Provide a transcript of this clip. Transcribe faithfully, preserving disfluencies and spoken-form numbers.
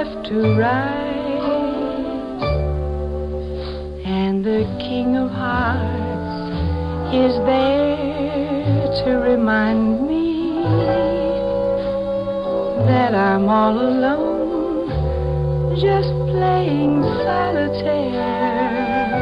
left to rise, and the King of Hearts is there to remind me that I'm all alone, just playing solitaire.